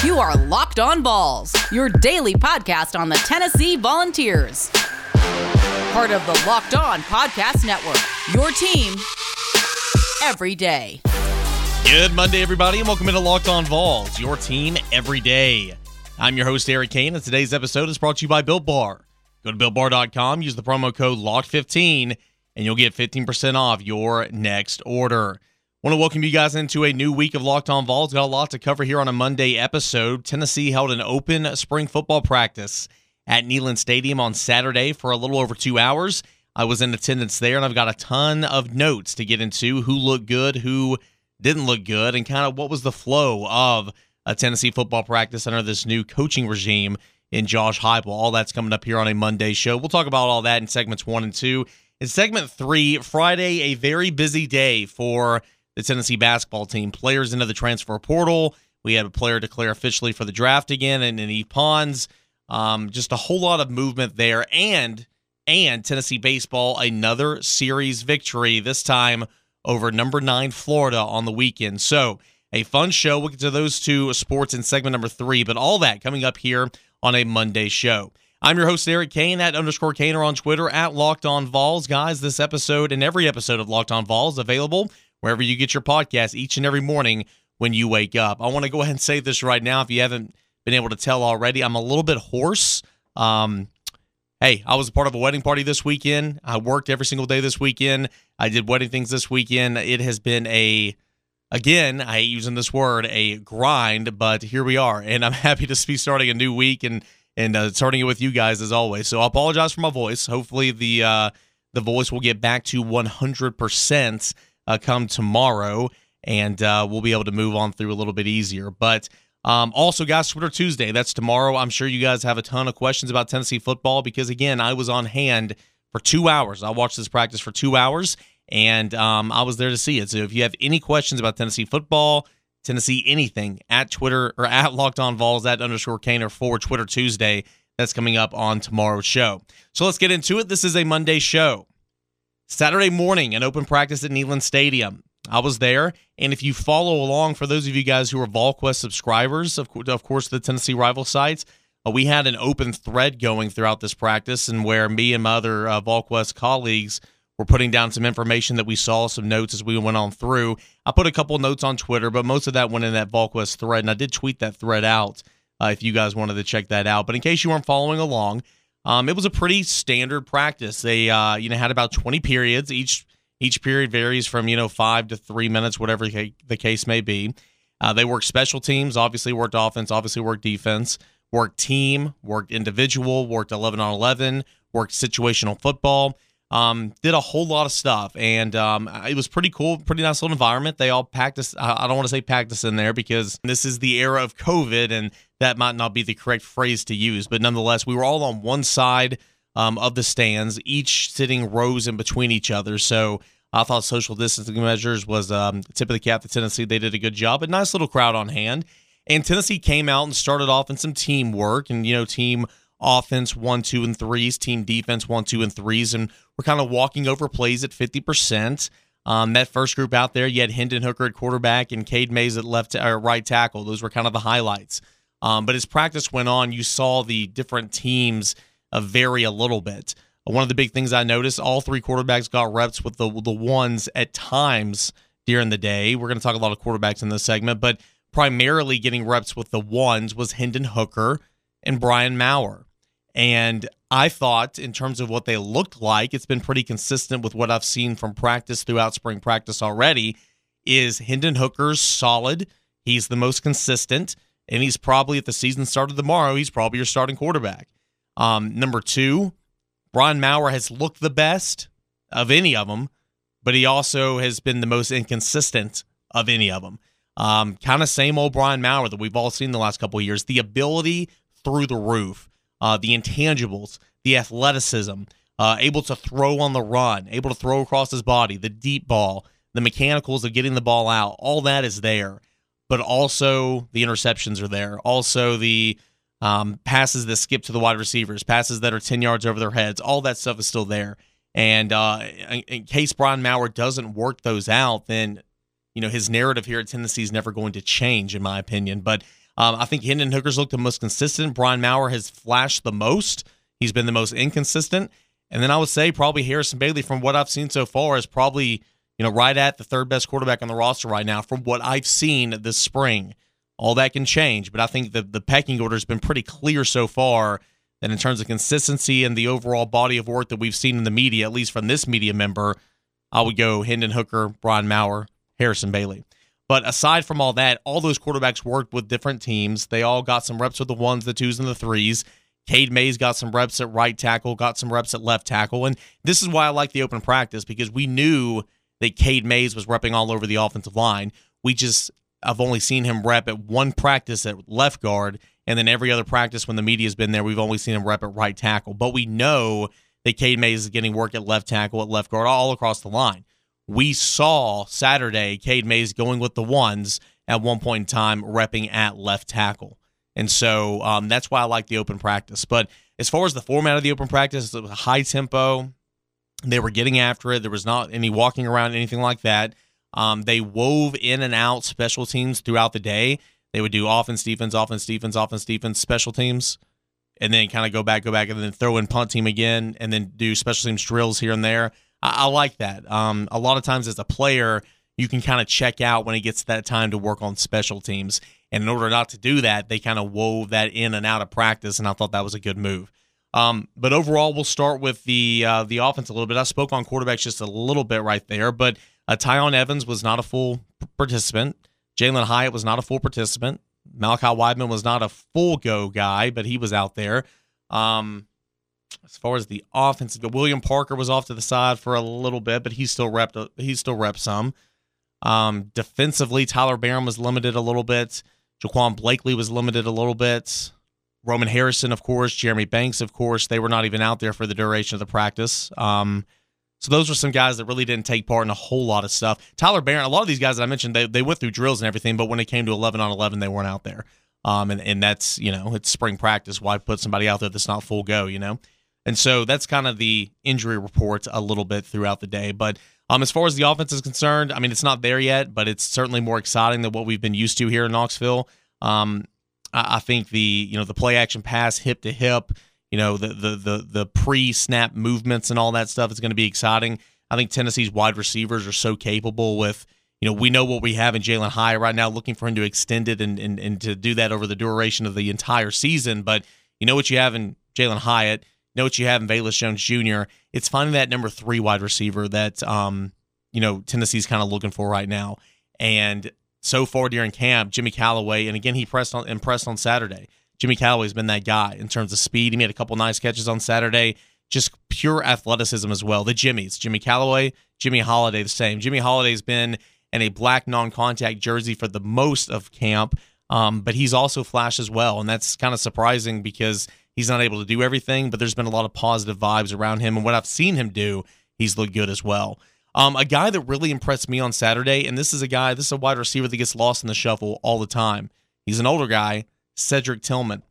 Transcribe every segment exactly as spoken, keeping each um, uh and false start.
You are Locked On Vols, your daily podcast on the Tennessee Volunteers. Part of the Locked On Podcast Network, your team every day. Good Monday, everybody, and welcome into Locked On Vols, your team every day. I'm your host, Eric Kane, and today's episode is brought to you by Built Bar. Go to built bar dot com, use the promo code locked fifteen, and you'll get fifteen percent off your next order. Want to welcome you guys into a new week of Locked On Vols. Got a lot to cover here on a Monday episode. Tennessee held an open spring football practice at Neyland Stadium on Saturday for a little over two hours. I was in attendance there, and I've got a ton of notes to get into who looked good, who didn't look good, and kind of what was the flow of a Tennessee football practice under this new coaching regime in Josh Heupel. All that's coming up here on a Monday show. We'll talk about all that in segments one and two. In segment three, Friday, a very busy day for the Tennessee basketball team. Players into the transfer portal. We had a player declare officially for the draft again, and then Eve Pons. Um, just a whole lot of movement there. And, and Tennessee baseball, another series victory, this time over number nine Florida on the weekend. So a fun show. We'll get to those two sports in segment number three, but all that coming up here on a Monday show. I'm your host, Eric Kane, at underscore Kaner on Twitter, at Locked On Vols. Guys, this episode and every episode of Locked On Vols available wherever you get your podcast each and every morning when you wake up. I want to go ahead and say this right now. If you haven't been able to tell already, I'm a little bit hoarse. Um, hey, I was a part of a wedding party this weekend. I worked every single day this weekend. I did wedding things this weekend. It has been a, again, I hate using this word, a grind, but here we are. And I'm happy to be starting a new week and and uh, starting it with you guys as always. So I apologize for my voice. Hopefully the uh, the voice will get back to one hundred percent uh, come tomorrow, and uh, we'll be able to move on through a little bit easier. But um, also, guys, Twitter Tuesday, that's tomorrow. I'm sure you guys have a ton of questions about Tennessee football because, again, I was on hand for two hours. I watched this practice for two hours, and um, I was there to see it. So if you have any questions about Tennessee football, Tennessee anything, at Twitter or at Locked On Vols, at underscore Kaner for Twitter Tuesday. That's coming up on tomorrow's show. So let's get into it. This is a Monday show. Saturday morning, an open practice at Neyland Stadium. I was there, and if you follow along, for those of you guys who are VolQuest subscribers, of, co- of course, the Tennessee rival sites, uh, we had an open thread going throughout this practice, and where me and my other uh, VolQuest colleagues were putting down some information that we saw, some notes as we went on through. I put a couple notes on Twitter, but most of that went in that VolQuest thread, and I did tweet that thread out uh, if you guys wanted to check that out. But in case you weren't following along, um, it was a pretty standard practice. They uh, you know had about twenty periods. Each each period varies from you know five to three minutes, whatever the case may be. Uh, they worked special teams, obviously worked offense, obviously worked defense, worked team, worked individual, worked eleven on eleven, worked situational football. Um, did a whole lot of stuff, and um, it was pretty cool, pretty nice little environment. They all packed us, I don't want to say packed us in there because this is the era of COVID, and that might not be the correct phrase to use, but nonetheless, we were all on one side um, of the stands, each sitting rows in between each other, so I thought social distancing measures was um, tip of the cap to Tennessee. They did a good job, a nice little crowd on hand, and Tennessee came out and started off in some teamwork, and, you know, team offense one, two, and threes, team defense one, two, and threes, and we're kind of walking over plays at fifty percent. Um, that first group out there, you had Hendon Hooker at quarterback and Cade Mays at left or right tackle. Those were kind of the highlights. Um, but as practice went on, you saw the different teams uh, vary a little bit. One of the big things I noticed, all three quarterbacks got reps with the the ones at times during the day. We're going to talk a lot of quarterbacks in this segment, but primarily getting reps with the ones was Hendon Hooker and Brian Maurer. And I thought, in terms of what they looked like, it's been pretty consistent with what I've seen from practice throughout spring practice already, is Hendon Hooker's solid. He's the most consistent, and he's probably, at the season started tomorrow, he's probably your starting quarterback. Um, number two, Brian Maurer has looked the best of any of them, but he also has been the most inconsistent of any of them. Um, kind of same old Brian Maurer that we've all seen the last couple of years. The ability through the roof. Uh, the intangibles, the athleticism, uh, able to throw on the run, able to throw across his body, the deep ball, the mechanicals of getting the ball out, all that is there. But also the interceptions are there. Also the um, passes that skip to the wide receivers, passes that are ten yards over their heads, all that stuff is still there. And uh, in, in case Brian Maurer doesn't work those out, then you know his narrative here at Tennessee is never going to change, in my opinion. But Um, I think Hendon Hooker's looked the most consistent. Brian Maurer has flashed the most. He's been the most inconsistent. And then I would say probably Harrison Bailey, from what I've seen so far, is probably, you know, right at the third best quarterback on the roster right now from what I've seen this spring. All that can change, but I think the, the pecking order has been pretty clear so far that in terms of consistency and the overall body of work that we've seen in the media, at least from this media member, I would go Hendon Hooker, Brian Maurer, Harrison Bailey. But aside from all that, all those quarterbacks worked with different teams. They all got some reps with the ones, the twos, and the threes. Cade Mays got some reps at right tackle, got some reps at left tackle. And this is why I like the open practice, because we knew that Cade Mays was repping all over the offensive line. We just, I've only seen him rep at one practice at left guard, and then every other practice when the media's been there, we've only seen him rep at right tackle. But we know that Cade Mays is getting work at left tackle, at left guard, all across the line. We saw Saturday Cade Mays going with the ones at one point in time, repping at left tackle. And so um, that's why I like the open practice. But as far as the format of the open practice, it was a high tempo. They were getting after it. There was not any walking around, anything like that. Um, they wove in and out special teams throughout the day. They would do offense, defense, offense, defense, offense, defense, special teams, and then kind of go back, go back, and then throw in punt team again, and then do special teams drills here and there. I, I like that. Um, a lot of times as a player, you can kind of check out when it gets to that time to work on special teams. And in order not to do that, they kind of wove that in and out of practice, and I thought that was a good move. Um, but overall, we'll start with the uh, the offense a little bit. I spoke on quarterbacks just a little bit right there, but uh, Tyon Evans was not a full participant. Jalen Hyatt was not a full participant. Malachi Wideman was not a full go guy, but he was out there. Um, as far as the offense, William Parker was off to the side for a little bit, but he still repped. He still repped some. Um, defensively, Tyler Barron was limited a little bit. Jaquan Blakely was limited a little bit. Roman Harrison, of course. Jeremy Banks, of course. They were not even out there for the duration of the practice. Um, so those were some guys that really didn't take part in a whole lot of stuff. Tyler Barron, a lot of these guys that I mentioned, they, they went through drills and everything, but when it came to eleven on eleven, they weren't out there. Um, and, and that's, you know, it's spring practice. Why put somebody out there that's not full go, you know? And so that's kind of the injury report a little bit throughout the day. But um, as far as the offense is concerned, I mean, it's not there yet, but it's certainly more exciting than what we've been used to here in Knoxville. Um, I, I think the, you know, the play action pass, hip to hip, you know, the the the the pre-snap movements and all that stuff is going to be exciting. I think Tennessee's wide receivers are so capable with, you know, we know what we have in Jalen Hyatt right now, looking for him to extend it and, and, and to do that over the duration of the entire season. But you know what you have in Jalen Hyatt, you know what you have in Velus Jones Junior It's finding that number three wide receiver that, um, you know, Tennessee's kind of looking for right now. And so far during camp, Jimmy Callaway, and again, he pressed on, impressed on Saturday. Jimmy Callaway's been that guy in terms of speed. He made a couple nice catches on Saturday. Just pure athleticism as well. The Jimmys, Jimmy Callaway, Jimmy Holiday, the same. Jimmy Holiday's been in a black non-contact jersey for the most of camp, um, but he's also flashed as well, and that's kind of surprising because he's not able to do everything, but there's been a lot of positive vibes around him, and what I've seen him do, he's looked good as well. Um, a guy that really impressed me on Saturday, and this is a guy, this is a wide receiver that gets lost in the shuffle all the time. He's an older guy, Cedric Tillman.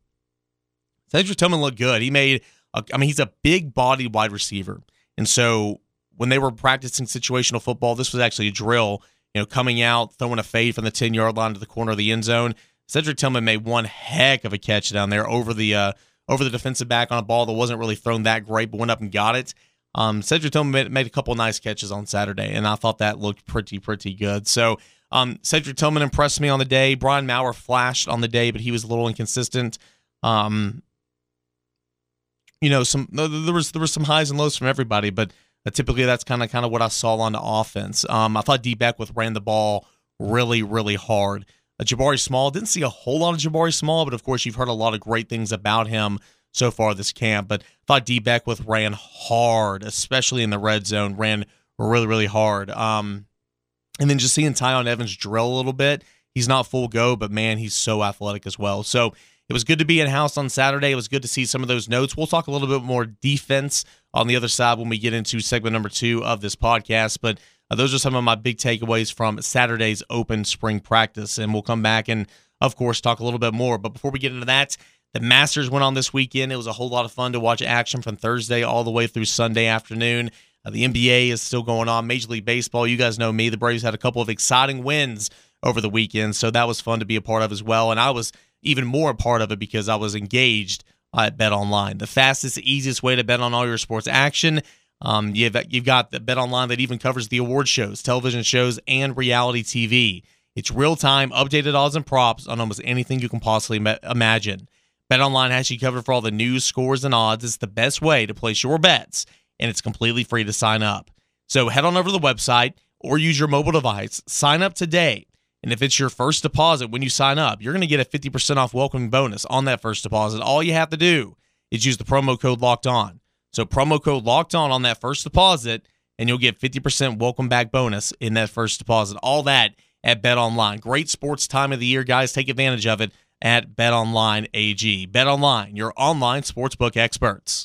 Cedric Tillman looked good. He made, a, I mean, he's a big-bodied wide receiver, and so when they were practicing situational football, this was actually a drill, you know, coming out, throwing a fade from the ten-yard line to the corner of the end zone. Cedric Tillman made one heck of a catch down there over the uh, over the defensive back on a ball that wasn't really thrown that great, but went up and got it. Um, Cedric Tillman made, made a couple nice catches on Saturday, and I thought that looked pretty, pretty good. So um, Cedric Tillman impressed me on the day. Brian Maurer flashed on the day, but he was a little inconsistent. Um, you know, some there was there was some highs and lows from everybody, but uh, typically that's kind of kind of what I saw on the offense. Um, I thought D. Beckwith ran the ball really, really hard. Uh, Jabari Small, didn't see a whole lot of Jabari Small, but of course you've heard a lot of great things about him so far this camp. But I thought D. Beckwith ran hard, especially in the red zone, ran really, really hard. Um, and then just seeing Tyon Evans drill a little bit. He's not full go, but man, he's so athletic as well. So it was good to be in-house on Saturday. It was good to see some of those notes. We'll talk a little bit more defense on the other side when we get into segment number two of this podcast. But uh, those are some of my big takeaways from Saturday's open spring practice. And we'll come back and, of course, talk a little bit more. But before we get into that, the Masters went on this weekend. It was a whole lot of fun to watch action from Thursday all the way through Sunday afternoon. Uh, the N B A is still going on. Major League Baseball, you guys know me. The Braves had a couple of exciting wins over the weekend, so that was fun to be a part of as well. And I was even more a part of it because I was engaged uh, at BetOnline. The fastest, easiest way to bet on all your sports action. Um, you've, you've got the BetOnline that even covers the award shows, television shows, and reality T V. It's real-time, updated odds and props on almost anything you can possibly ma- imagine. BetOnline has you covered for all the news, scores, and odds. It's the best way to place your bets, and it's completely free to sign up. So head on over to the website or use your mobile device. Sign up today. And if it's your first deposit when you sign up, you're going to get a fifty percent off welcome bonus on that first deposit. All you have to do is use the promo code Locked On. So promo code Locked On on that first deposit, and you'll get fifty percent welcome back bonus in that first deposit. All that at BetOnline. Great sports time of the year, guys. Take advantage of it at BetOnline A G. BetOnline, your online sportsbook experts.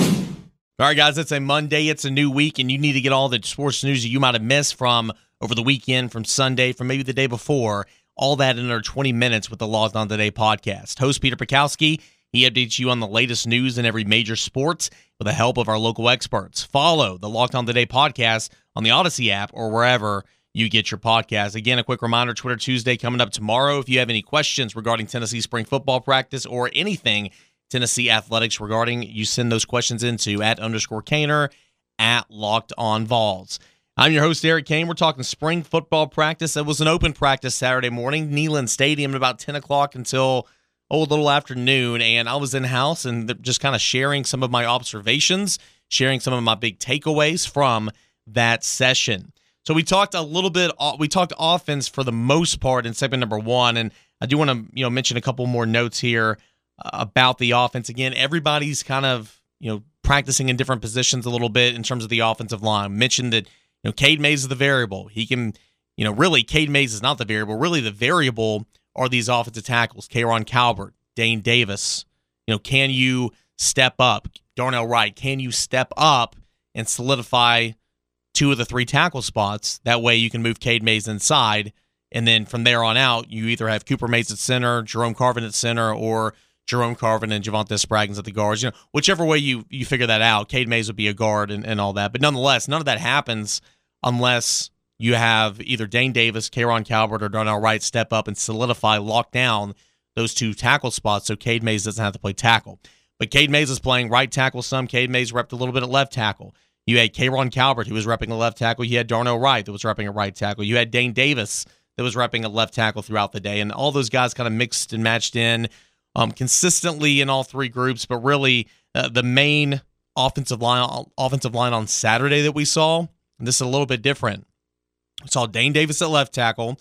All right, guys, it's a Monday. It's a new week, and you need to get all the sports news that you might have missed from over the weekend, from Sunday, from maybe the day before. All that in under twenty minutes with the Locked On Today podcast. Host Peter Pikowski, he updates you on the latest news in every major sport with the help of our local experts. Follow the Locked On Today podcast on the Odyssey app or wherever you get your podcast. Again, a quick reminder, Twitter Tuesday coming up tomorrow. If you have any questions regarding Tennessee spring football practice or anything Tennessee athletics regarding, you send those questions into at underscore Caner at Locked On Vols. I'm your host, Eric Kane. We're talking spring football practice. It was an open practice Saturday morning, Neyland Stadium at about ten o'clock until oh, a little afternoon, and I was in-house and just kind of sharing some of my observations, sharing some of my big takeaways from that session. So we talked a little bit, we talked offense for the most part in segment number one, and I do want to you know mention a couple more notes here about the offense. Again, everybody's kind of, you know, practicing in different positions a little bit in terms of the offensive line. I mentioned that, you know, Cade Mays is the variable. He can, you know, really, Cade Mays is not the variable. Really, the variable are these offensive tackles. Kayron Calvert, Dane Davis. You know, can you step up? Darnell Wright, can you step up and solidify two of the three tackle spots? That way you can move Cade Mays inside, and then from there on out, you either have Cooper Mays at center, Jerome Carvin at center, or Jerome Carvin and Javonte Spraggins at the guards. You know, whichever way you, you figure that out, Cade Mays would be a guard and, and all that. But nonetheless, none of that happens unless you have either Dane Davis, Kayron Calvert, or Darnell Wright step up and solidify, lock down those two tackle spots so Cade Mays doesn't have to play tackle. But Cade Mays is playing right tackle some. Cade Mays repped a little bit at left tackle. You had Kayron Calvert, who was repping a left tackle. You had Darnell Wright that was repping a right tackle. You had Dane Davis that was repping a left tackle throughout the day. And all those guys kind of mixed and matched in Um, consistently in all three groups, but really uh, the main offensive line offensive line on Saturday that we saw, and this is a little bit different. We saw Dane Davis at left tackle,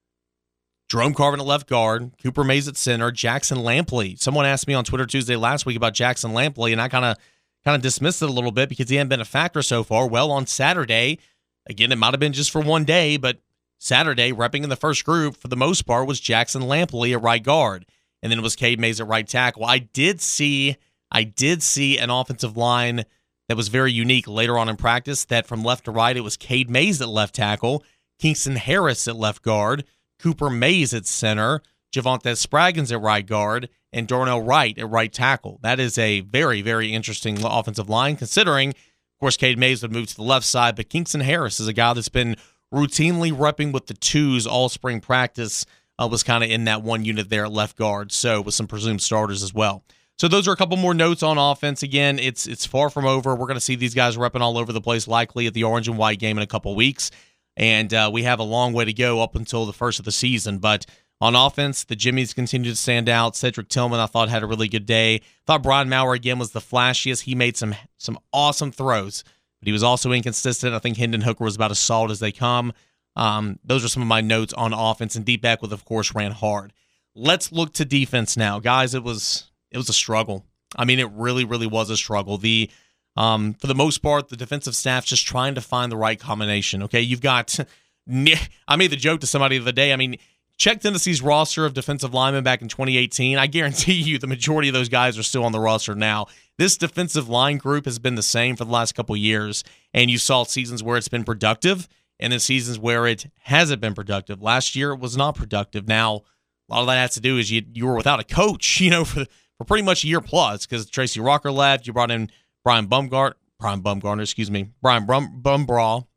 Jerome Carvin at left guard, Cooper Mays at center, Jackson Lampley. Someone asked me on Twitter Tuesday last week about Jackson Lampley, and I kind of kind of dismissed it a little bit because he hadn't been a factor so far. Well, on Saturday, again, it might have been just for one day, but Saturday, repping in the first group for the most part was Jackson Lampley at right guard. And then it was Cade Mays at right tackle. I did see, I did see an offensive line that was very unique later on in practice. That from left to right, it was Cade Mays at left tackle, Kingston Harris at left guard, Cooper Mays at center, Javonte Spraggins at right guard, and Darnell Wright at right tackle. That is a very, very interesting offensive line. Considering, of course, Cade Mays would move to the left side, but Kingston Harris is a guy that's been routinely repping with the twos all spring practice. Uh, was kind of in that one unit there at left guard, so with some presumed starters as well. So those are a couple more notes on offense. Again, it's it's far from over. We're going to see these guys repping all over the place, likely at the orange and white game in a couple weeks, and uh, we have a long way to go up until the first of the season. But on offense, the Jimmies continue to stand out. Cedric Tillman, I thought, had a really good day. Thought Brian Maurer, again, was the flashiest. He made some some awesome throws, but he was also inconsistent. I think Hendon Hooker was about as solid as they come. Um, those are some of my notes on offense, and Deep Beckwith, of course, ran hard. Let's look to defense now. Guys, it was it was a struggle. I mean, it really, really was a struggle. The um, for the most part, the defensive staff's just trying to find the right combination. Okay, you've got – I made the joke to somebody the other day. I mean, check Tennessee's roster of defensive linemen back in twenty eighteen. I guarantee you the majority of those guys are still on the roster now. This defensive line group has been the same for the last couple of years, and you saw seasons where it's been productive, and in seasons where it hasn't been productive. Last year, it was not productive. Now, a lot of that has to do is you you were without a coach, you know, for for pretty much a year plus, because Tracy Rocker left. You brought in Brian Bumgart, Brian Bumgarner, excuse me, Brian Brum, Bumbraw,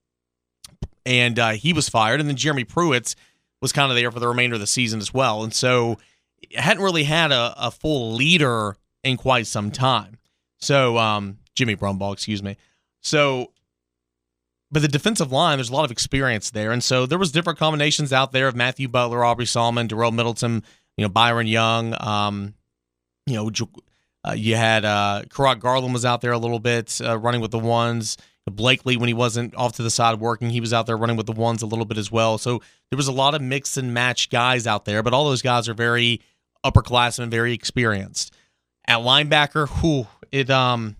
and uh, he was fired. And then Jeremy Pruitt was kind of there for the remainder of the season as well. And so hadn't really had a, a full leader in quite some time. So, um, Jimmy Brumbaugh, excuse me. So, but the defensive line, there's a lot of experience there. And so there was different combinations out there of Matthew Butler, Aubrey Solomon, Darrell Middleton, you know, Byron Young. Um, you know, uh, you had uh, Karak Garland was out there a little bit uh, running with the ones. Blakely, when he wasn't off to the side working, he was out there running with the ones a little bit as well. So there was a lot of mix and match guys out there, but all those guys are very upperclassmen, very experienced. At linebacker, whew, it um,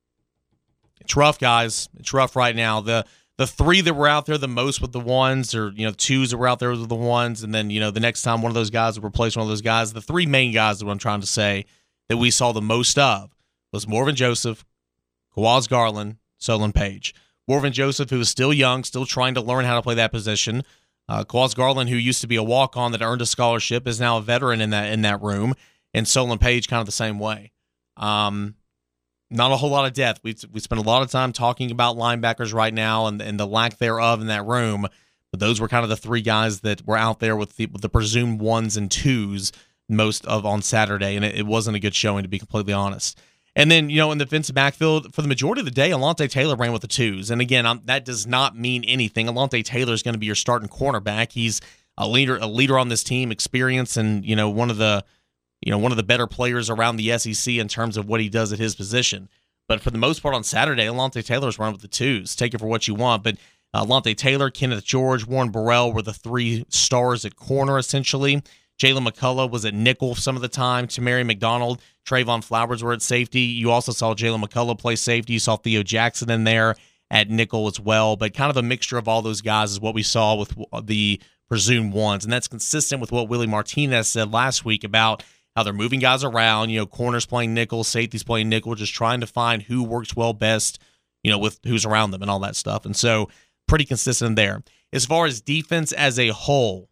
it's rough, guys. It's rough right now. The the three that were out there the most with the ones, or you know, twos that were out there with the ones, and then you know the next time one of those guys would replace one of those guys. The three main guys that I'm trying to say that we saw the most of was Morven Joseph, Kawaz Garland, Solon Page. Morven Joseph, who is still young, still trying to learn how to play that position. Uh, Kawaz Garland, who used to be a walk-on that earned a scholarship, is now a veteran in that in that room. And Solon Page kind of the same way. Um, not a whole lot of depth. We we spent a lot of time talking about linebackers right now and, and the lack thereof in that room. But those were kind of the three guys that were out there with the, with the presumed ones and twos most of on Saturday. And it, it wasn't a good showing, to be completely honest. And then, you know, in the defensive backfield, for the majority of the day, Alontae Taylor ran with the twos. And again, I'm, that does not mean anything. Alontae Taylor is going to be your starting cornerback. He's a leader, a leader on this team, experience, and you know, one of the, you know, one of the better players around the S E C in terms of what he does at his position. But for the most part on Saturday, Alontae Taylor's running with the twos. Take it for what you want. But uh, Alontae Taylor, Kenneth George, Warren Burrell were the three stars at corner essentially. Jalen McCullough was at nickel some of the time. Tamari McDonald, Trayvon Flowers were at safety. You also saw Jalen McCullough play safety. You saw Theo Jackson in there at nickel as well. But kind of a mixture of all those guys is what we saw with the presumed ones. And that's consistent with what Willie Martinez said last week about how they're moving guys around. You know, corners playing nickel, safeties playing nickel, just trying to find who works well best, you know, with who's around them and all that stuff. And so pretty consistent there. As far as defense as a whole,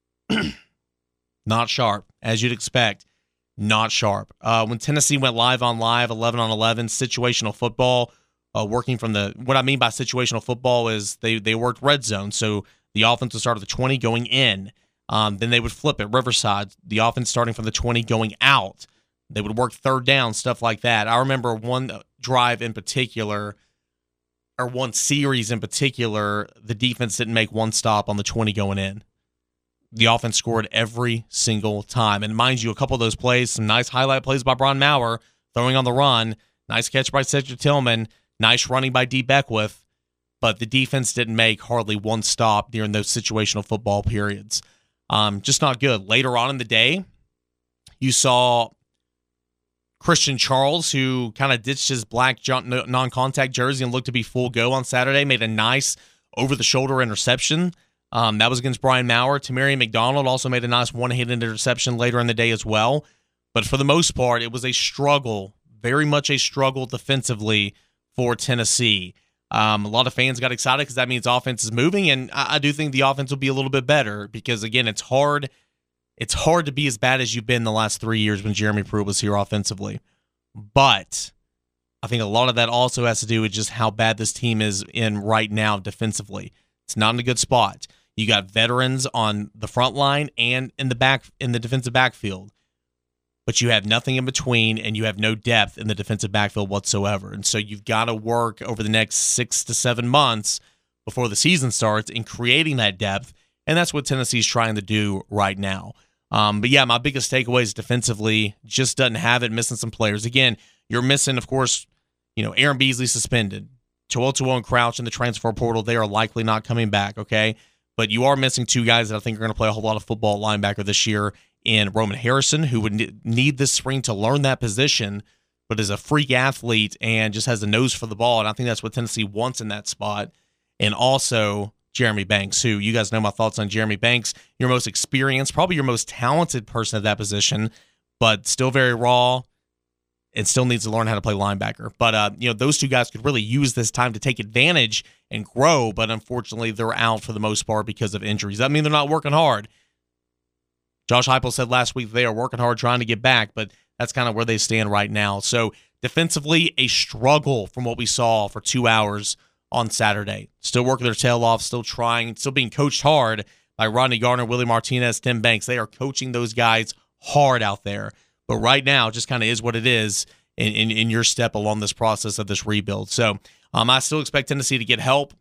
not sharp, as you'd expect. Not sharp. Uh, when Tennessee went live on live, eleven on eleven, situational football, uh, working from the, what I mean by situational football is they, they worked red zone. So the offense would start at the twenty going in. Um, then they would flip it, Riverside, the offense starting from the twenty going out. They would work third down, stuff like that. I remember one drive in particular, or one series in particular, the defense didn't make one stop on the twenty going in. The offense scored every single time. And mind you, a couple of those plays, some nice highlight plays by Bron Maurer, throwing on the run, nice catch by Cedric Tillman, nice running by D. Beckwith, but the defense didn't make hardly one stop during those situational football periods. Um, just not good. Later on in the day, you saw Christian Charles, who kind of ditched his black non-contact jersey and looked to be full go on Saturday, made a nice over-the-shoulder interception. Um, that was against Brian Maurer. Tamari McDonald also made a nice one-handed interception later in the day as well. But for the most part, it was a struggle, very much a struggle defensively for Tennessee. Um, a lot of fans got excited because that means offense is moving, and I, I do think the offense will be a little bit better because, again, it's hard it's hard to be as bad as you've been the last three years when Jeremy Pruitt was here offensively. But I think a lot of that also has to do with just how bad this team is in right now defensively. It's not in a good spot. You got veterans on the front line and in the back in the defensive backfield, but you have nothing in between, and you have no depth in the defensive backfield whatsoever. And so you've got to work over the next six to seven months before the season starts in creating that depth, and that's what Tennessee's trying to do right now. Um, but yeah, my biggest takeaway is defensively just doesn't have it, missing some players. Again, you're missing, of course, you know, Aaron Beasley suspended, Tuotuo and Crouch in the transfer portal. They are likely not coming back. Okay. But you are missing two guys that I think are going to play a whole lot of football linebacker this year in Roman Harrison, who would need this spring to learn that position, but is a freak athlete and just has a nose for the ball. And I think that's what Tennessee wants in that spot. And also Jeremy Banks, who you guys know my thoughts on Jeremy Banks, your most experienced, probably your most talented person at that position, but still very raw and still needs to learn how to play linebacker. But, uh, you know, those two guys could really use this time to take advantage and grow, but unfortunately they're out for the most part because of injuries. That means they're not working hard. Josh Heupel said last week they are working hard trying to get back, but that's kind of where they stand right now. So defensively, a struggle from what we saw for two hours on Saturday. Still working their tail off, still trying, still being coached hard by Rodney Garner, Willie Martinez, Tim Banks. They are coaching those guys hard out there. But right now, it just kind of is what it is in, in, in your step along this process of this rebuild. So um, I still expect Tennessee to get help.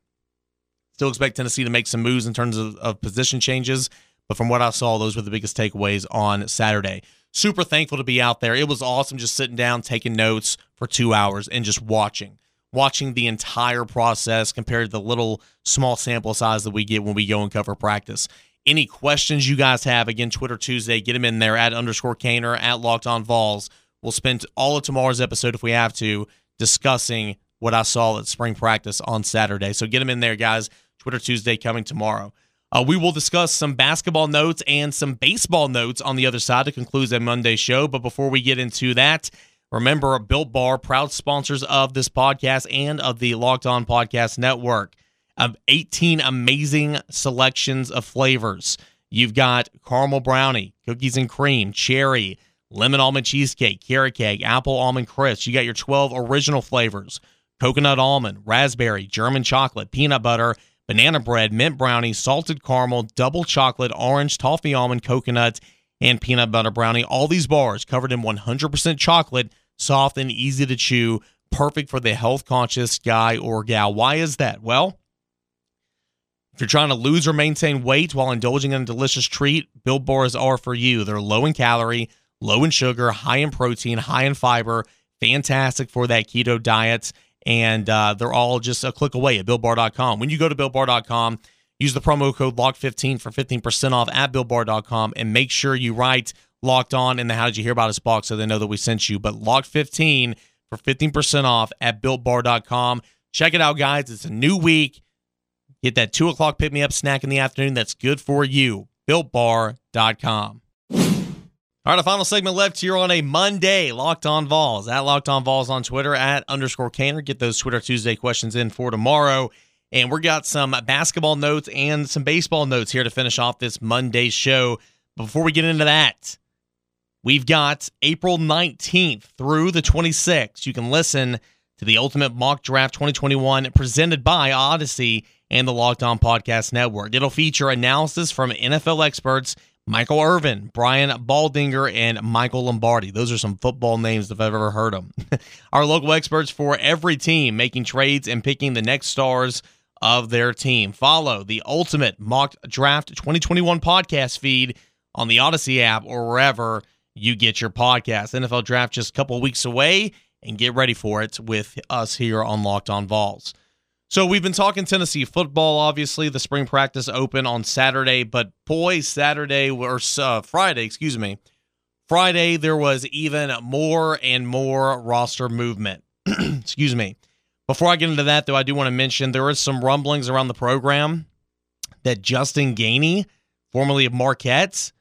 Still expect Tennessee to make some moves in terms of, of position changes. But from what I saw, those were the biggest takeaways on Saturday. Super thankful to be out there. It was awesome just sitting down, taking notes for two hours and just watching. Watching the entire process compared to the little small sample size that we get when we go and cover practice. Any questions you guys have, again, Twitter Tuesday, get them in there at underscore Caner, at Locked On Vols. We'll spend all of tomorrow's episode, if we have to, discussing what I saw at spring practice on Saturday. So get them in there, guys. Twitter Tuesday coming tomorrow. Uh, we will discuss some basketball notes and some baseball notes on the other side to conclude that Monday show. But before we get into that, remember, Built Bar, proud sponsors of this podcast and of the Locked On Podcast Network. Of eighteen amazing selections of flavors. You've got caramel brownie, cookies and cream, cherry, lemon almond cheesecake, carrot cake, apple almond crisp. You got your twelve original flavors: coconut almond, raspberry, German chocolate, peanut butter, banana bread, mint brownie, salted caramel, double chocolate, orange, toffee almond, coconut, and peanut butter brownie. All these bars covered in one hundred percent chocolate, soft and easy to chew, perfect for the health-conscious guy or gal. Why is that? Well, if you're trying to lose or maintain weight while indulging in a delicious treat, Built Bars are for you. They're low in calorie, low in sugar, high in protein, high in fiber, fantastic for that keto diet, and uh, they're all just a click away at built bar dot com. When you go to built bar dot com, use the promo code locked fifteen for fifteen percent off at built bar dot com, and make sure you write Locked On in the How Did You Hear About Us box so they know that we sent you. But locked fifteen for fifteen percent off at built bar dot com. Check it out, guys. It's a new week. Get that two o'clock pick-me-up snack in the afternoon that's good for you. built bar dot com. All right, a final segment left here on a Monday. Locked On Vols. At Locked On Vols on Twitter, at underscore Caner. Get those Twitter Tuesday questions in for tomorrow. And we got some basketball notes and some baseball notes here to finish off this Monday show. Before we get into that, we've got April nineteenth through the twenty-sixth. You can listen to the Ultimate Mock Draft twenty twenty-one presented by Odyssey and the Locked On Podcast Network. It'll feature analysis from N F L experts Michael Irvin, Brian Baldinger, and Michael Lombardi. Those are some football names if I've ever heard them. Our local experts for every team making trades and picking the next stars of their team. Follow the Ultimate Mock Draft twenty twenty-one podcast feed on the Odyssey app or wherever you get your podcast. N F L Draft just a couple of weeks away, and get ready for it with us here on Locked On Vols. So we've been talking Tennessee football, obviously. The spring practice open on Saturday, but boy, Saturday, or uh, Friday, excuse me. Friday, there was even more and more roster movement. Excuse me. Before I get into that, though, I do want to mention there is some rumblings around the program that Justin Gainey, formerly of Marquette,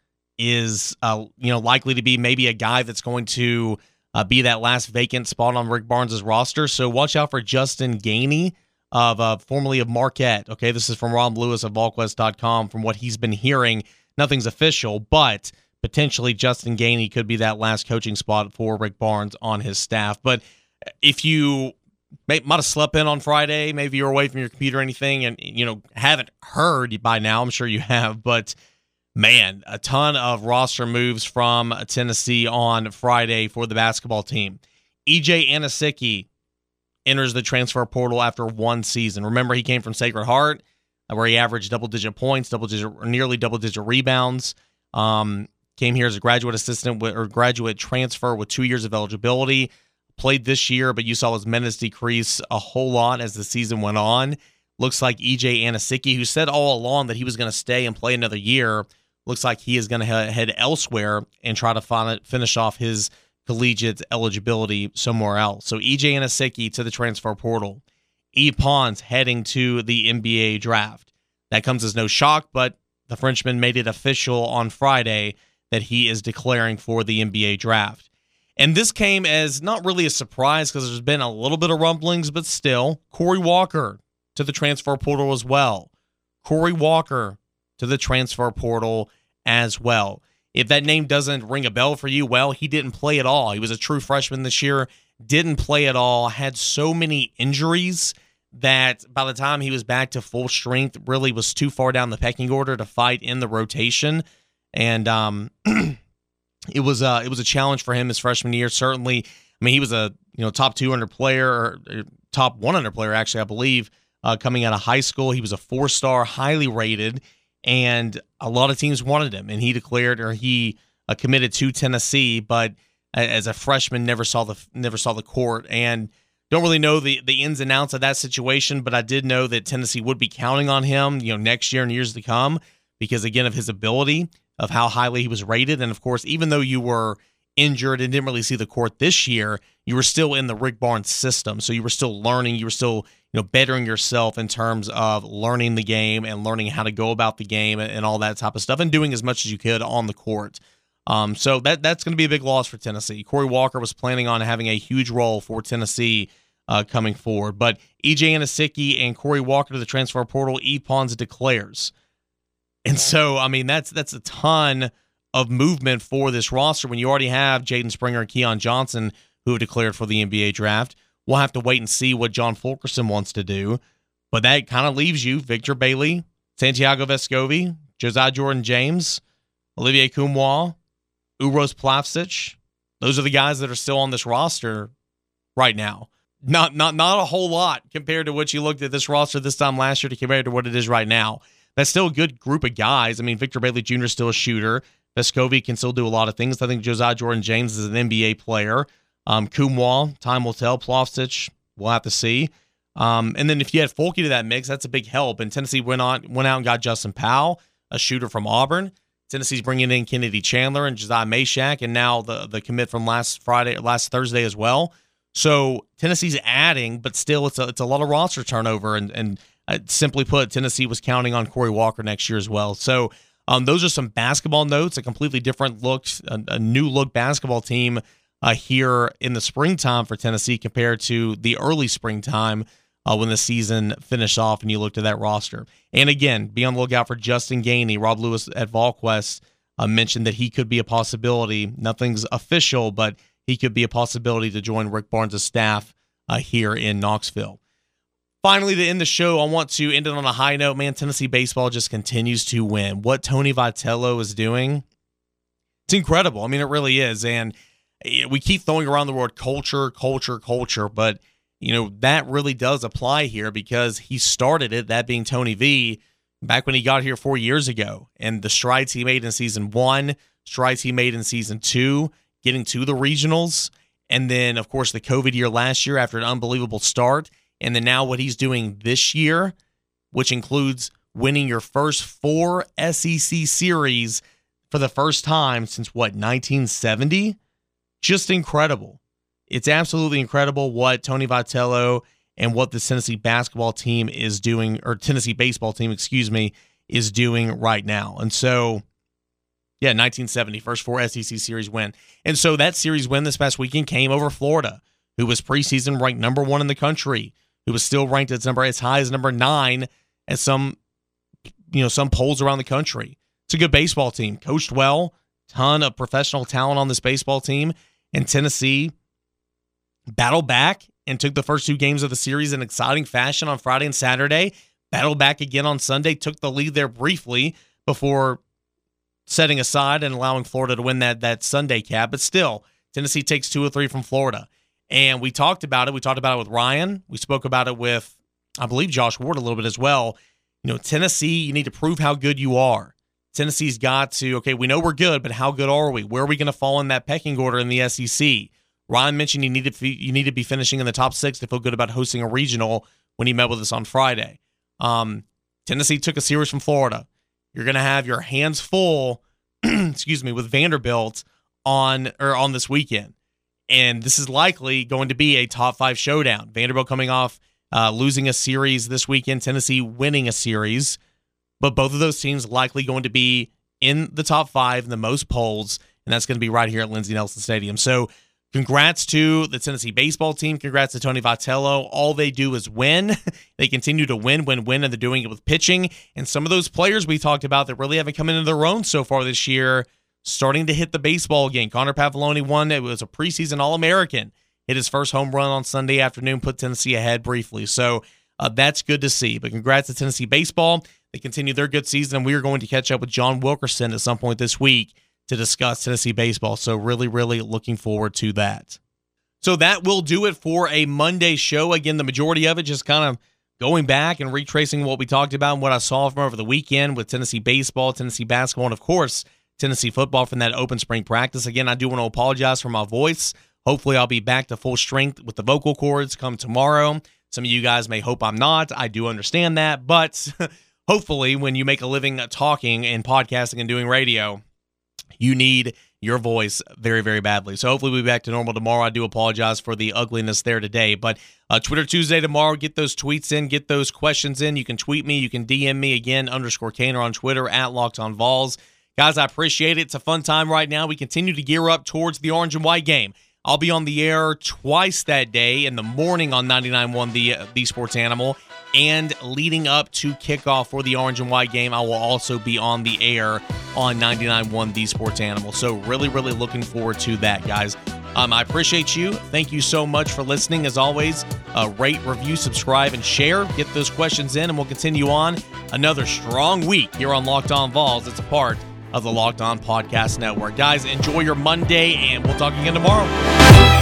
is uh, you know likely to be maybe a guy that's going to uh, be that last vacant spot on Rick Barnes' roster. So watch out for Justin Gainey, of uh, formerly of Marquette. Okay, this is from Rob Lewis of VolQuest dot com. From what he's been hearing, nothing's official, but potentially Justin Gainey could be that last coaching spot for Rick Barnes on his staff. But if you may, might have slept in on Friday, maybe you're away from your computer or anything, and you know haven't heard by now, I'm sure you have, but man, a ton of roster moves from Tennessee on Friday for the basketball team. E J Anosike enters the transfer portal after one season. Remember, he came from Sacred Heart, where he averaged double-digit points, double-digit, or nearly double-digit rebounds. Um, came here as a graduate assistant with, or graduate transfer with two years of eligibility. Played this year, but you saw his minutes decrease a whole lot as the season went on. Looks like E J Anosike, who said all along that he was going to stay and play another year, looks like he is going to head elsewhere and try to find, finish off his collegiate eligibility somewhere else. So E J Anosike to the transfer portal. E. Pons heading to the N B A draft. That comes as no shock, but the Frenchman made it official on Friday that he is declaring for the N B A draft. And this came as not really a surprise because there's been a little bit of rumblings, but still, Corey Walker to the transfer portal as well. Corey Walker to the transfer portal as well. If that name doesn't ring a bell for you, well, he didn't play at all. He was a true freshman this year, didn't play at all, had so many injuries that by the time he was back to full strength, really was too far down the pecking order to fight in the rotation. And um, it was uh, it was a challenge for him his freshman year. Certainly, I mean, he was a you know top two hundred player, or top one hundred player, actually, I believe, uh, coming out of high school. He was a four-star, highly rated, and a lot of teams wanted him, and he declared, or he uh, committed to Tennessee, but as a freshman, never saw the never saw the court, and don't really know the, the ins and outs of that situation, but I did know that Tennessee would be counting on him, you know, next year and years to come, because again of his ability, of how highly he was rated, and of course, even though you were injured and didn't really see the court this year, you were still in the Rick Barnes system, so you were still learning, you were still you know bettering yourself in terms of learning the game and learning how to go about the game and, and all that type of stuff, and doing as much as you could on the court. Um, so that that's going to be a big loss for Tennessee. Corey Walker was planning on having a huge role for Tennessee uh, coming forward. But E J Anosike and Corey Walker to the transfer portal, Yves Pons declares. And so, I mean, that's that's a ton of movement for this roster when you already have Jaden Springer and Keon Johnson who have declared for the N B A draft. We'll have to wait and see what John Fulkerson wants to do. But that kind of leaves you Victor Bailey, Santiago Vescovi, Josiah Jordan-James, Olivier Nkamhoua, Uros Plavsic. Those are the guys that are still on this roster right now. Not not not a whole lot compared to what you looked at this roster this time last year to compare to what it is right now. That's still a good group of guys. I mean, Victor Bailey Junior is still a shooter. Vescovi can still do a lot of things. I think Josiah Jordan-James is an N B A player. Um, Nkamhoua, time will tell. Plavsic, we'll have to see. Um, and then if you add Fulke to that mix, that's a big help. And Tennessee went on went out and got Justin Powell, a shooter from Auburn. Tennessee's bringing in Kennedy Chandler and Josiah Meshack, and now the the commit from last Friday, last Thursday as well. So Tennessee's adding, but still, it's a it's a lot of roster turnover. And and uh, simply put, Tennessee was counting on Corey Walker next year as well. So um, those are some basketball notes. A completely different look, a, a new look basketball team uh, here in the springtime for Tennessee compared to the early springtime uh, when the season finished off and you looked at that roster. And again, be on the lookout for Justin Gainey. Rob Lewis at VolQuest uh, mentioned that he could be a possibility. Nothing's official, but he could be a possibility to join Rick Barnes' staff uh, here in Knoxville. Finally, to end the show, I want to end it on a high note. Man, Tennessee baseball just continues to win. What Tony Vitello is doing, it's incredible. I mean, it really is. And we keep throwing around the word culture, culture, culture, but you know, that really does apply here because he started it, that being Tony V, back when he got here four years ago. And the strides he made in season one, strides he made in season two, getting to the regionals, and then, of course, the COVID year last year after an unbelievable start, and then now what he's doing this year, which includes winning your first four S E C series for the first time since, what, nineteen seventy? Just incredible. It's absolutely incredible what Tony Vitello and what the Tennessee basketball team is doing, or Tennessee baseball team, excuse me, is doing right now. And so, yeah, nineteen seventy, first four S E C series win. And so that series win this past weekend came over Florida, who was preseason ranked number one in the country, who was still ranked as number as high as number nine at some, you know, some polls around the country. It's a good baseball team, coached well, ton of professional talent on this baseball team, and Tennessee battled back and took the first two games of the series in exciting fashion on Friday and Saturday, battled back again on Sunday, took the lead there briefly before setting aside and allowing Florida to win that, that Sunday cap. But still, Tennessee takes two or three from Florida. And we talked about it. We talked about it with Ryan. We spoke about it with, I believe, Josh Ward a little bit as well. You know, Tennessee, you need to prove how good you are. Tennessee's got to, okay, we know we're good, but how good are we? Where are we going to fall in that pecking order in the S E C? Ryan mentioned you need to be, you need to be finishing in the top six to feel good about hosting a regional when he met with us on Friday. Um, Tennessee took a series from Florida. You're going to have your hands full, excuse me, with Vanderbilt on or on this weekend. And this is likely going to be a top five showdown. Vanderbilt coming off uh, losing a series this weekend, Tennessee winning a series. But both of those teams likely going to be in the top five in the most polls, and that's going to be right here at Lindsey Nelson Stadium. So congrats to the Tennessee baseball team. Congrats to Tony Vitello. All they do is win. They continue to win, win, win, and they're doing it with pitching. And some of those players we talked about that really haven't come into their own so far this year, starting to hit the baseball game. Connor Pavolony won. It was a preseason All-American. Hit his first home run on Sunday afternoon, put Tennessee ahead briefly. So uh, that's good to see. But congrats to Tennessee baseball. They continue their good season, and we are going to catch up with John Wilkerson at some point this week to discuss Tennessee baseball. So really, really looking forward to that. So that will do it for a Monday show. Again, the majority of it just kind of going back and retracing what we talked about and what I saw from over the weekend with Tennessee baseball, Tennessee basketball, and of course, Tennessee football from that open spring practice. Again, I do want to apologize for my voice. Hopefully, I'll be back to full strength with the vocal cords come tomorrow. Some of you guys may hope I'm not. I do understand that, but hopefully when you make a living talking and podcasting and doing radio, you need your voice very, very badly. So hopefully we'll be back to normal tomorrow. I do apologize for the ugliness there today. But uh, Twitter Tuesday tomorrow, get those tweets in, get those questions in. You can tweet me. You can D M me again, underscore Kaner on Twitter, at Locked On Vols. Guys, I appreciate it. It's a fun time right now. We continue to gear up towards the orange and white game. I'll be on the air twice that day, in the morning on ninety-nine point one The, uh, the Sports Animal, and leading up to kickoff for the orange and white game, I will also be on the air on ninety-nine point one The Sports Animal. So really, really looking forward to that, guys. Um, I appreciate you. Thank you so much for listening. As always, uh, rate, review, subscribe, and share. Get those questions in, and we'll continue on another strong week here on Locked On Vols. It's a part of the Locked On Podcast Network. Guys, enjoy your Monday, and we'll talk again tomorrow.